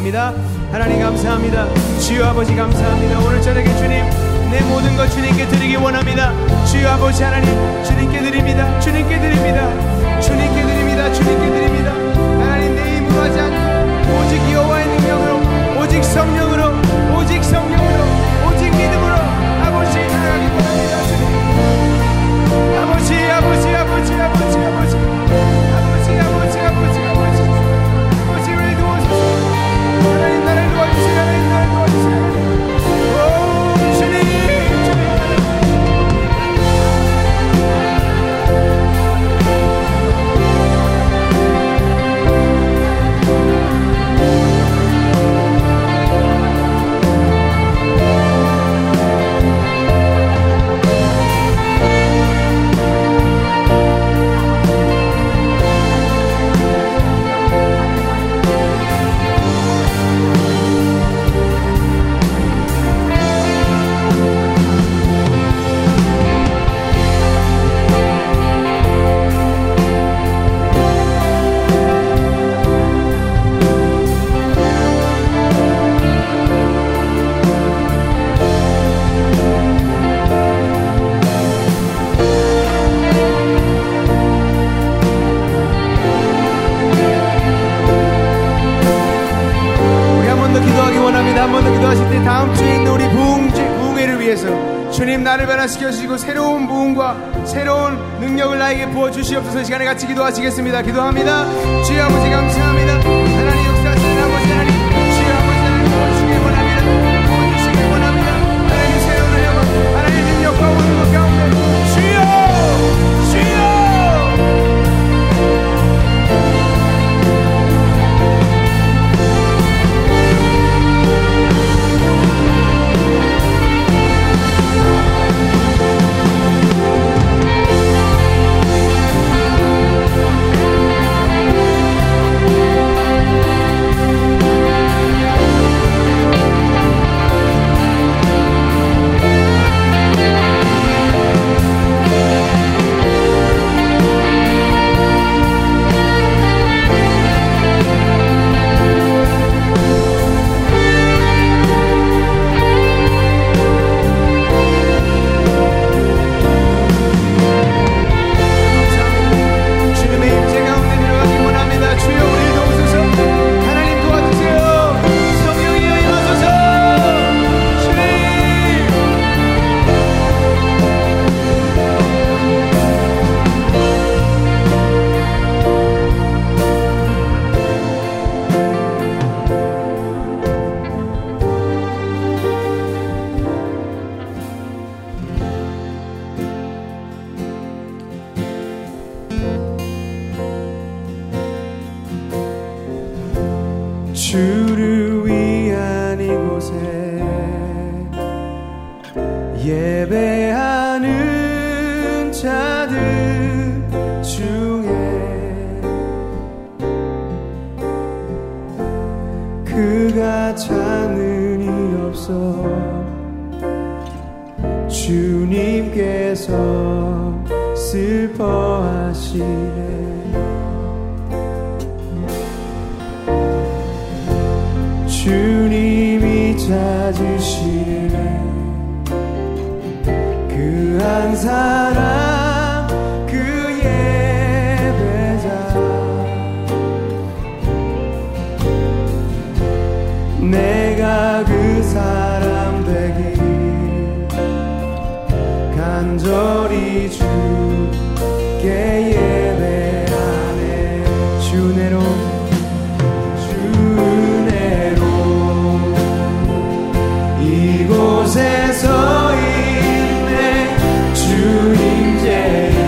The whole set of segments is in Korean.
기도합니다. 하나님 감사합니다. 주여 아버지 감사합니다. 오늘 저녁에 주님 내 모든 것 주님께 드리기 원합니다. 주여 아버지 하나님 주님께 드립니다. 주님께 드립니다. 주님께 드립니다. 주님께 드립니다. 하나님 내 힘으로 하지 않고 오직 여호와의 능력으로, 오직 성령으로, 오직 성령으로, 오직 믿음으로 아버지 나아가기 원합니다. 주님 아버지 아버지 아버지 아버지 아버지 아버지 아버지 아버지 아버지 아버지를 도와주세요. 하나님 나를 도와주세요. 하나님 나를 도와주세요. 오 주님 주님 나를 변화시켜 주시고 새로운 부흥과 새로운 능력을 나에게 부어주시옵소서. 시간에 같이 기도하시겠습니다. 기도합니다. 주여 아버지 감사합니다. 하나님 역사하시는 아버지 하나님, 주여 아버지 하나님 도와주시기 원합니다. 도와주시기 원합니다. 하나님 새로운 능력, 하나님 능력과 오는 것 가운데 주여 주여 주를 위한 이곳에 예배하는 자들 중에 그가 찾는 이 없어 주님께서 슬퍼하시네. 주님이 찾으시네. 그 한 사람 그 예배자 내가 그 사람 되길 간절히 주께 예배하네. 주내로 이곳에서 있네. 주님께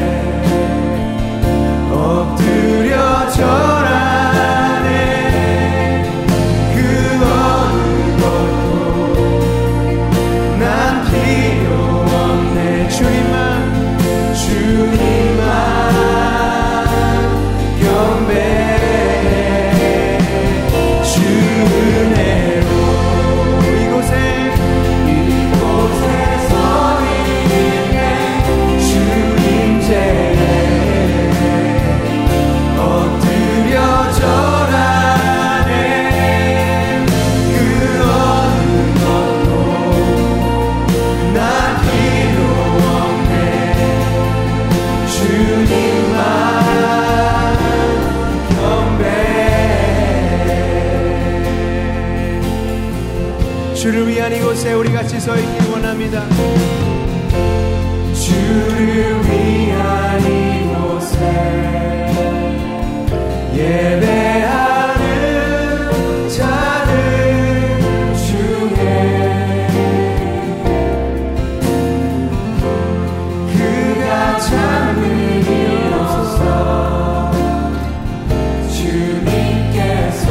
엎드려 절하네. 그 어느 것도 난 필요 없네. 주님만 경배해. 주 은혜로 엎드려 절하네. 주를 위한 이곳에 우리 같이 서 있길 원합니다. 주를 위한 이곳에 예배하는 자들 중에 그가 잠을 이루소서. 주님께서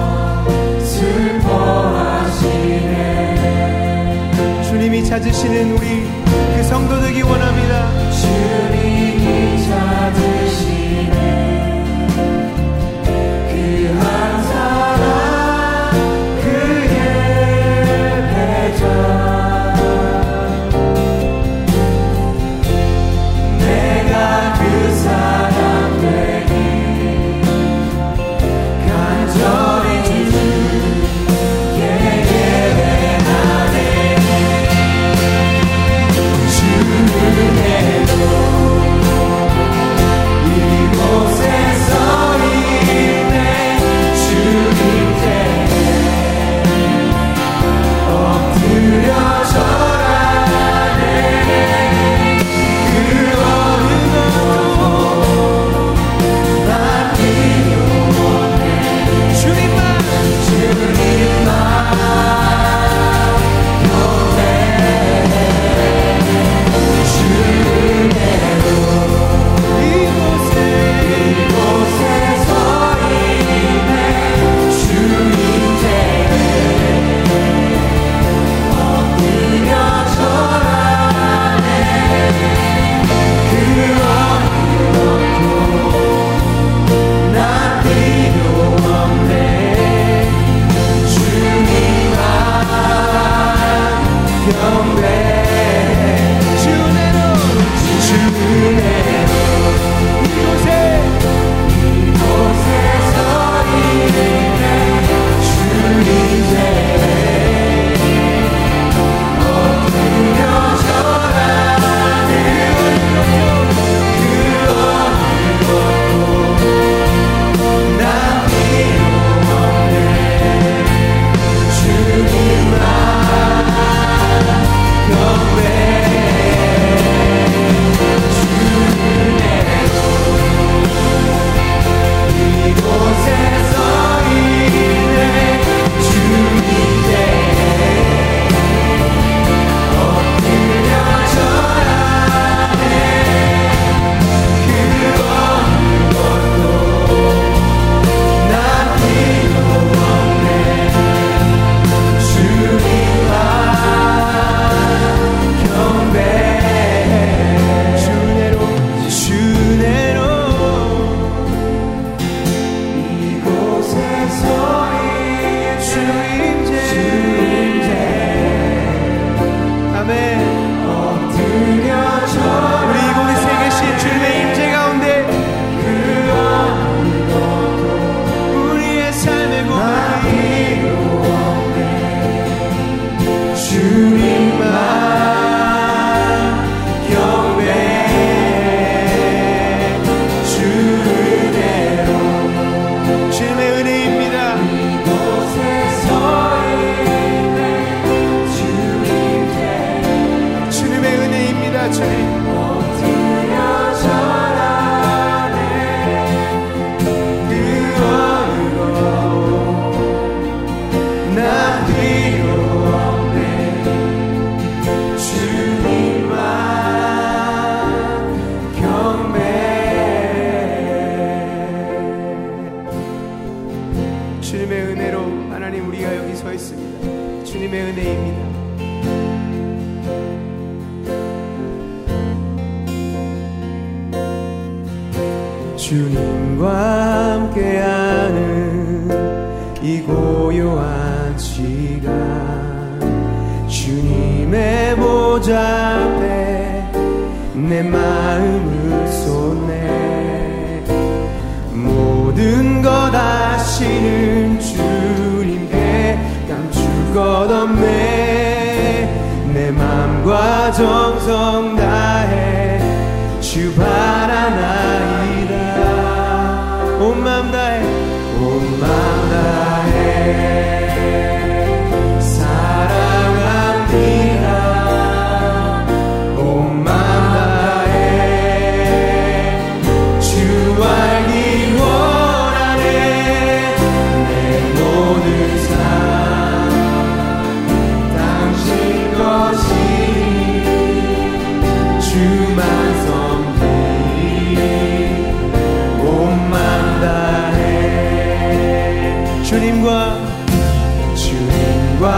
슬퍼하시네. 주님이 찾으시는 우리 그 성도 되기 원합니다. 주님이 찾으시네 그 한 사람 그 예배자. 내가 그 사람 되기 간절히 주께 예배하네. 주은혜로 이곳에 서 있네. 주님께 엎드려 절하네. 그 어느 것도 난 필요 없네. 주님만 주님과 함께하는 이 고요한 시간, 주님의 보좌 앞에 내 마음을 쏟네. 모든 것 아시는 주님께 감출 것 없네. 내 맘과 정성 다해 주 바라나이다. 온 맘 다해, 온 맘 다해 사랑 주와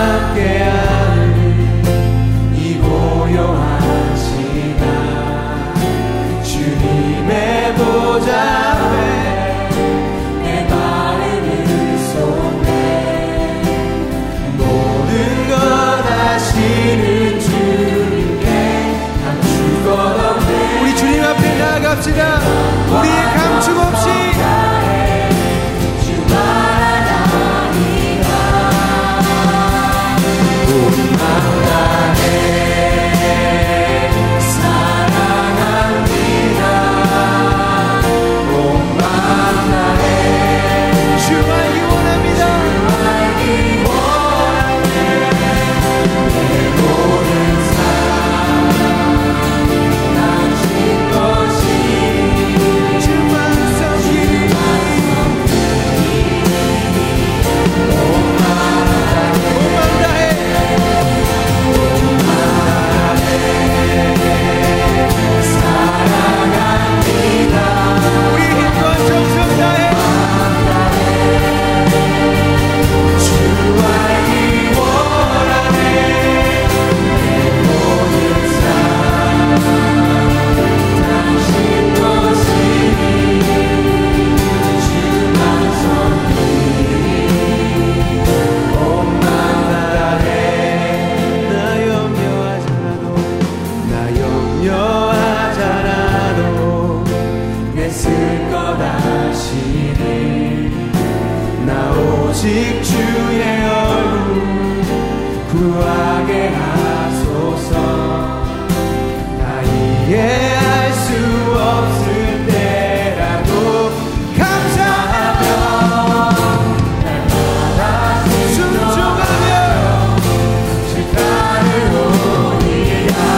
함께하는 이 고요한 시간 주님의 보좌 앞에 내 마음을 쏟네 모든 것 아시는 주님께 감출 것 없네 우리 주님 앞에 나아갑시다. 우리의 감축 없이 오직 주의 얼굴 구하게 하소서 나 이해할 수 없을 때라도 감사하며 날마다 순종하며 주 따르오리라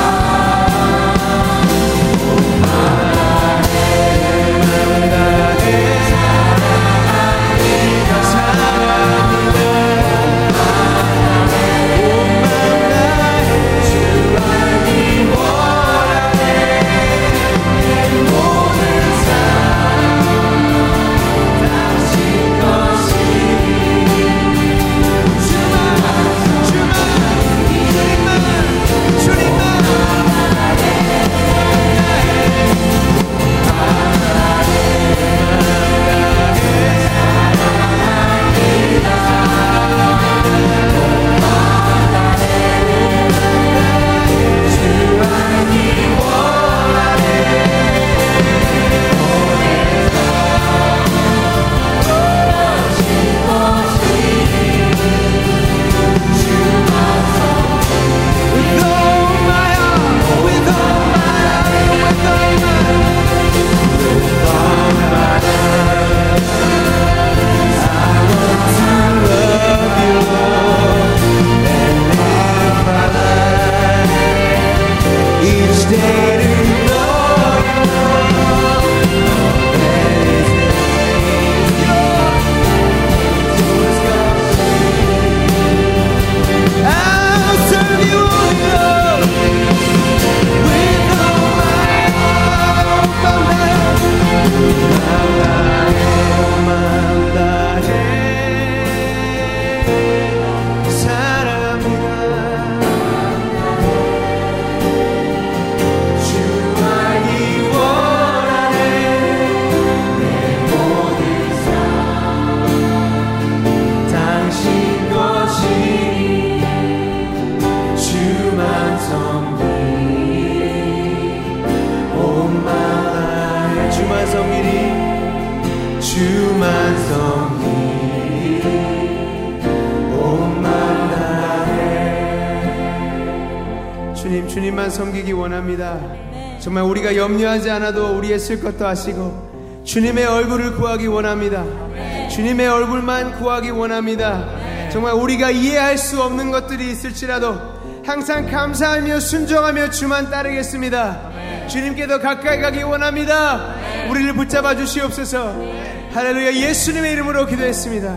주님만 섬기기 원합니다. 정말 우리가 염려하지 않아도 우리의 쓸 것도 아시고 주님의 얼굴을 구하기 원합니다. 주님의 얼굴만 구하기 원합니다. 정말 우리가 이해할 수 없는 것들이 있을지라도 항상 감사하며 순종하며 주만 따르겠습니다. 주님께 더 가까이 가기 원합니다. 우리를 붙잡아 주시옵소서. 할렐루야. 예수님의 이름으로 기도했습니다.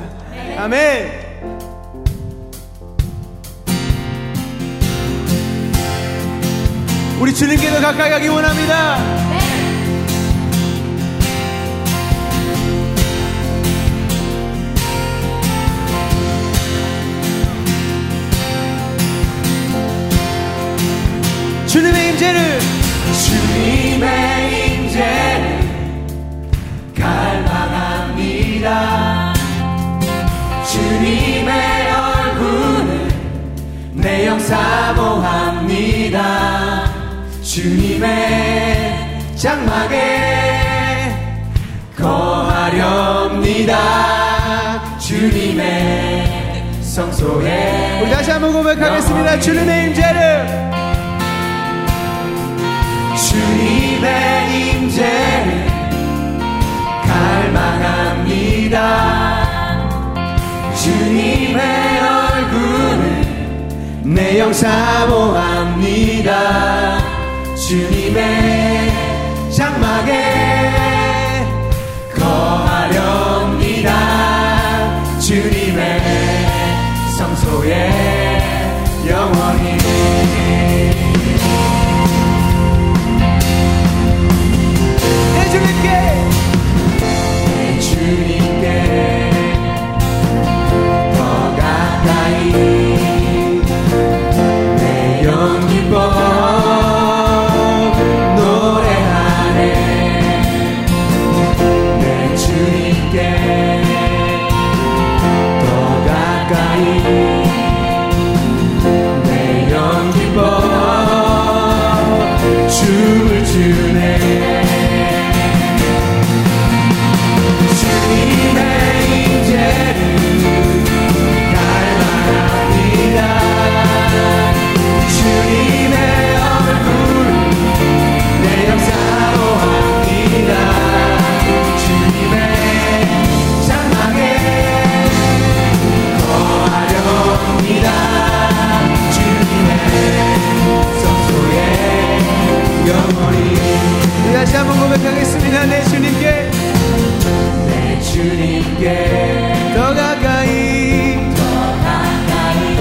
아멘. 우리 주님께 더 가까이 가기 원합니다. 주님의 임재를 갈망합니다. 주님의 얼굴을 내 영 사모합니다. 주님의 장막에 거하렵니다. 주님의 성소에. 우리 다시 한번 고백하겠습니다. 주님의 임재를, 주님의 임재를 갈망합니다. 주님의 얼굴을 내 영 사모합니다. 주님의 장막에 거하렵니다. 주님의 성소에 영원히. 내 주님께, 내 주님께 더 가까이 내 영 기뻐 춤을 추네. 주님의 임재를 갈망합니다. 주님의 얼굴을 내 영 사모합니다. 주님의 장막에 거하렵니다. 주님의 성소에 영원히. 다시 한번 고백하겠습니다. 내 주님께, 내 주님께 더 가까이, 더 가까이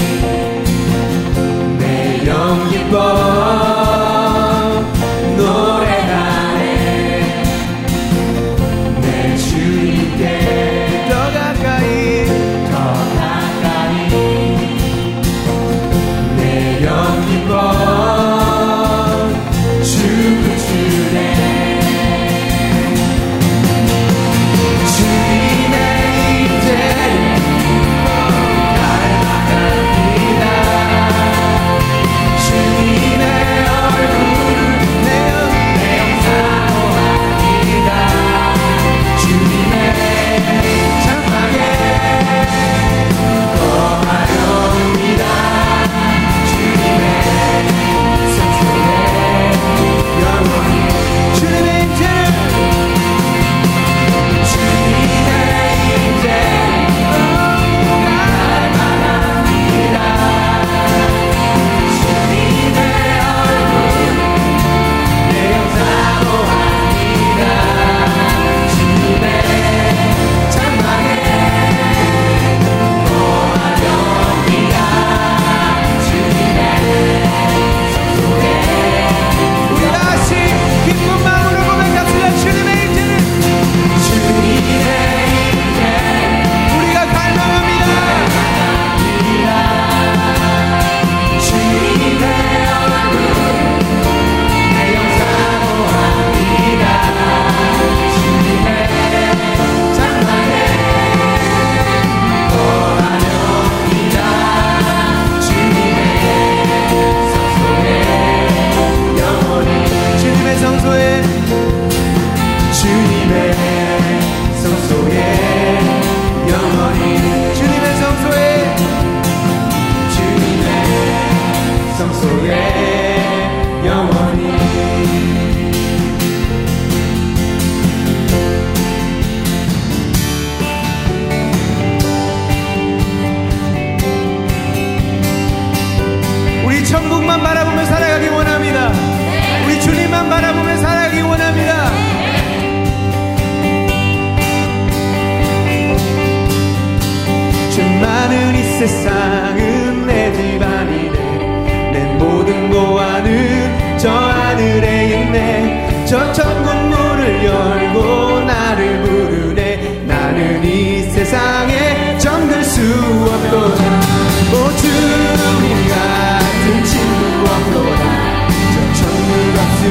내 영 기뻐 노래하네. 내 주님께 더 가까이, 더 가까이 내 영 기뻐 천국만 바라보며 살아가기 원합니다. 우리 주님만 바라보며 살아가기 원합니다. 주 많은 이 세상은 내 집안이네. 내 모든 고아는 저 하늘에 있네. 저 천국 문을 열고 나를 부르네. 나는 이 세상에 정들 수 없도다. 오 주님 같은 친구 없도다. 저 천국 없으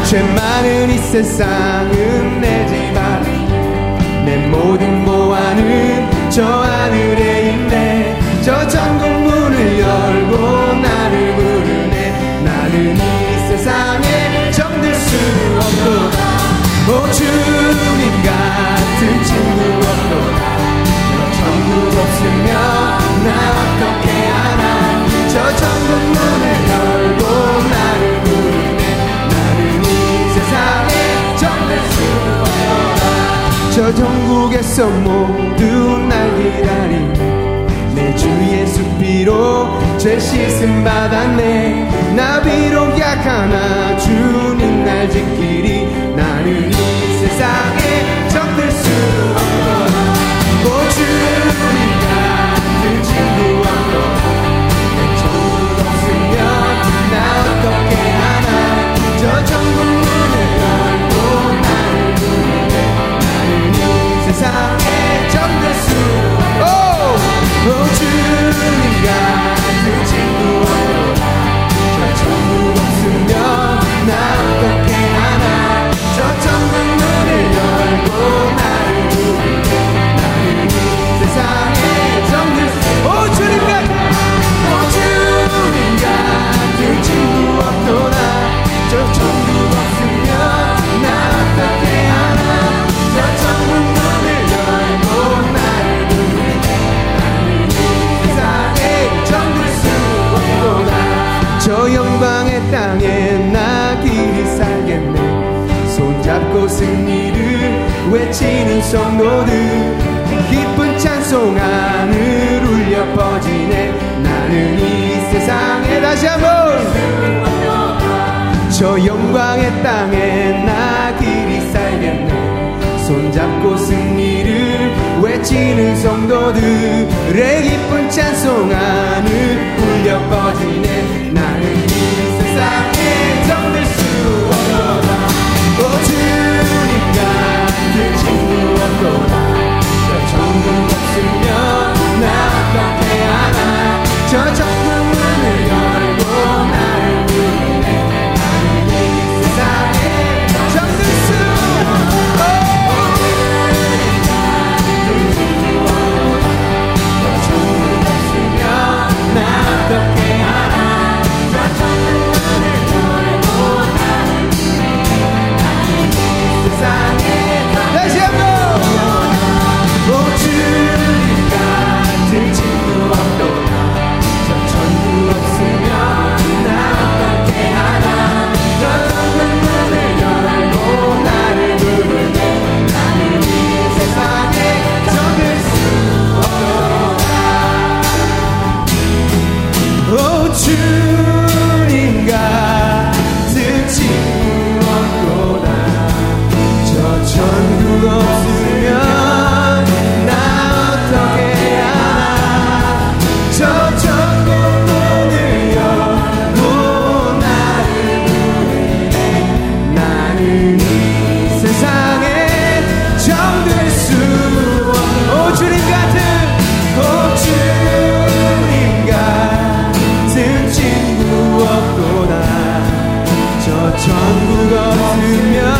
죄 많은 이 세상은 내 집 안에 내 모든 보안은 저 하늘에 있네. 저 천국 문을 열고 나를 부르네. 나는 이 세상에 정들 수 없도다. 오 주님 같은 친구 없도다. 너 천국 없으면 나 어떻게 하나. 저 천국 문을 열고 나를 부르네. 나는 이 세상에 정들 수 없도다. 저 천국에서 모두 날 기다리네. 내 주 예수 피로 죄 씻음 받았네. 나 비록 약하나 주님 날 지키리. 나는 이 세상에 정들 수 없도다. 오 주님 같은 친구 없도다. 내 천국 없으면 나 어떻게 하나. 저 천국 문을 열고 나를 부르네. 나는 이 세상에 정들 수 없도다. 오 주님 같은 친구 없도다. 저 천국 없으면 나 어떻게 하나. 저 천국 문을 열고 나를 부르네. 나는 이 세상에 정들 수. 오 주님 같은 친구 없도다. 저 천국 없으면 나 어떻게 하나. 저 천국 문을 열고 나를 부르네. 세상에 정들 수 없도다. 저 영광의 땅에 나 길이 살겠네. 손잡고 승리를 외치는 성도들. 기쁜 찬송 하늘 울려 퍼지네. 나는 이 세상에 다시 한번. 저 영광의 땅에 나 길이 살겠네. 손잡고 승리를 외치는 성도들의 기쁜 찬송 하늘 울려 퍼지네. 나는 이 세상에 정들 수 없도다. 오 주님 같은 친구 없도다. 저 천국 없으면 나 어떻게 하나. 저 천국 문을 열고 나를 부르네. 나는 이 세상에 정들 수 없도다. 어떻게 하나. 저 천국 문을 열고 나를 부르네. 나는 이 세상에 다시 한번. 오 주님 같은 친구 없도다. 저 천국 없으면 나 어떻게 하나. 저 천국 문을 열고 나를 부르네. 나는 이 세상에 정들 수 없도다. 오 주님 같은 친구 없도다. 저 천국 없으면 나 어떻게 하나. 저 천국 문을 열고 나를 부르네. 나는 이 세상에 정들 수 없는. 오 주님 같은 친구 없도다. 저 천국 없으면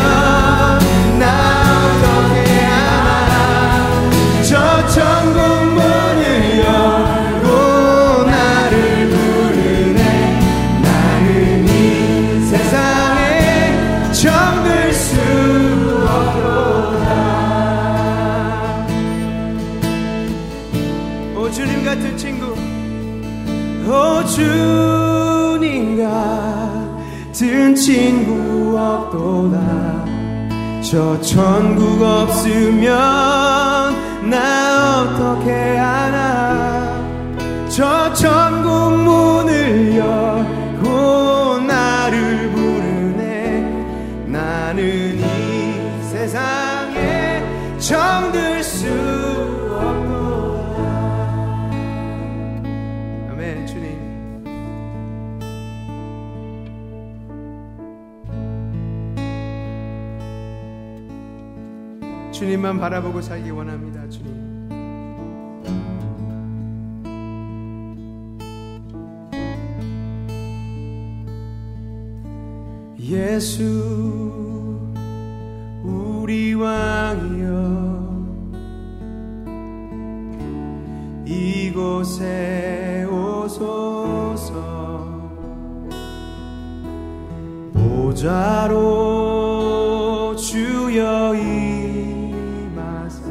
나 어떻게 하나. 저 천국 문을 열고 나를 부르네. 나는 이 세상에 정들 수 없도다. 오 주님 같은 친구. 오 주님 같은 친구 없도다. 저 천국 없으면 나 어떻게 하나. 저 천국 문을 열고 나를 부르네. 나는 이 세상에 정들 수 없도다. 아멘. 주님 주님만 바라보고 살기 원합니다. 주님 예수 우리 왕이여 이곳에 오소서 보좌로 주여 임하사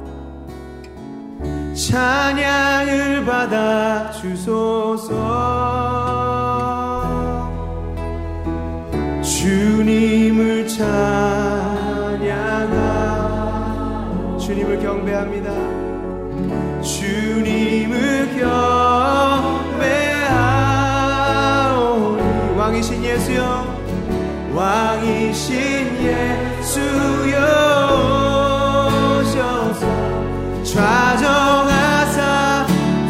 찬양을 받아 주소서 주님을 찬양하 주님을 경배합니다. 주님을 경배하오니 왕이신 예수여 왕이신 예수여 오셔서 좌정하사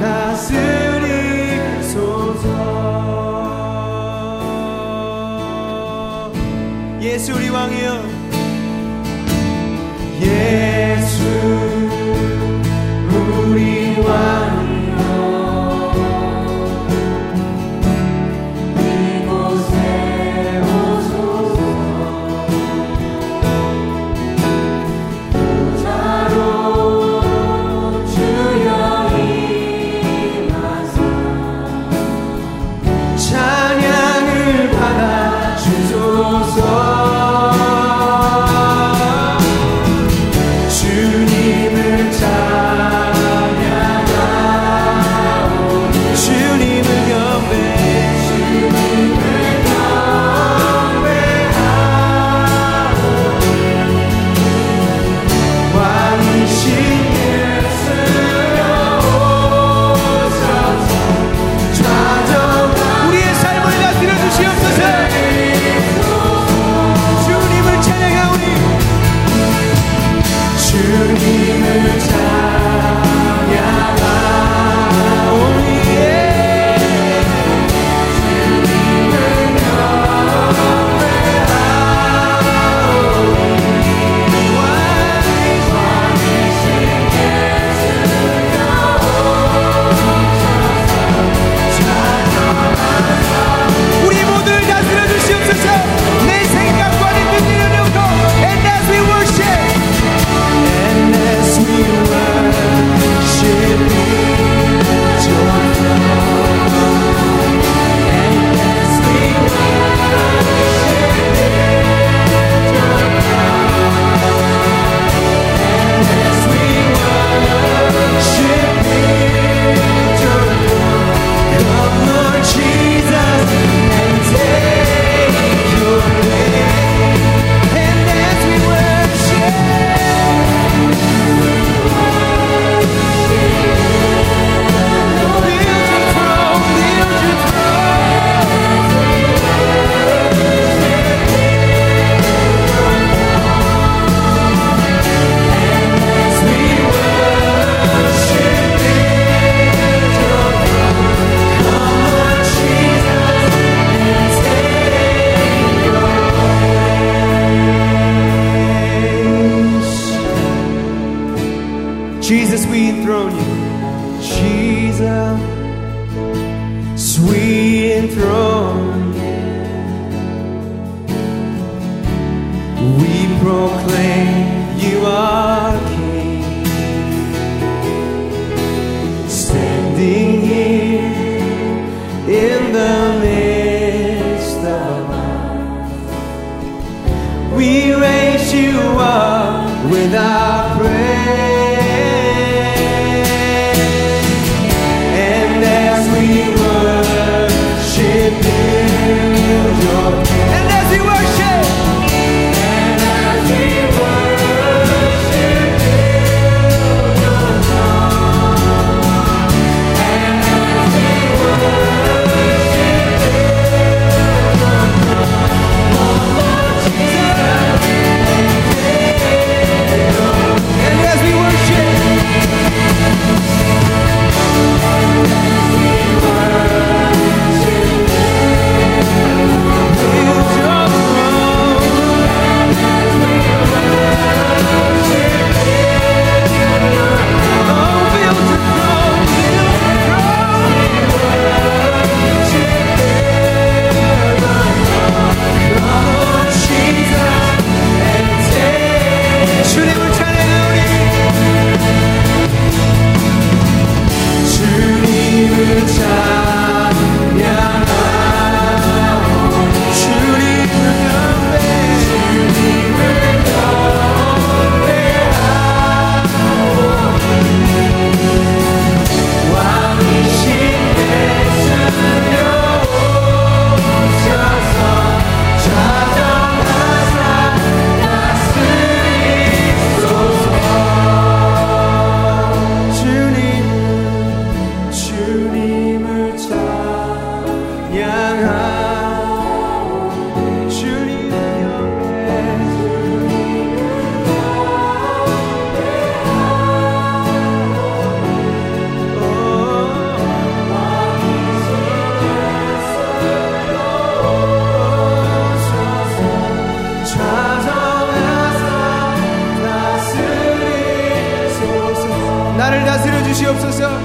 다스리소서 예수 우리 왕이여 예수 우리 왕이여 이곳에 오소서 보좌로 주여 임하사 찬양을 받아 주소서 주님을 찬양하오니 주님을 경배하오니 왕이신 예수여 오셔서 좌정 우리의 삶을 다스려 주시옵소서 주님을 찬양하오니 주님을 찬양하오니 주님을 경배하오니 왕이신 예수여 우리 모두를 다스려 주시옵소서 내 생각과 내 뜻을 놓고 And as we worship And as we worship your throne And as we worship your throne And as we worship your throne Come Lord Jesus and take your place And as we worship Jesus, we enthrone you. Jesus, we enthrone you. We proclaim you are King. Standing here in the midst of us, we raise you up with our praise. 주시옵소서.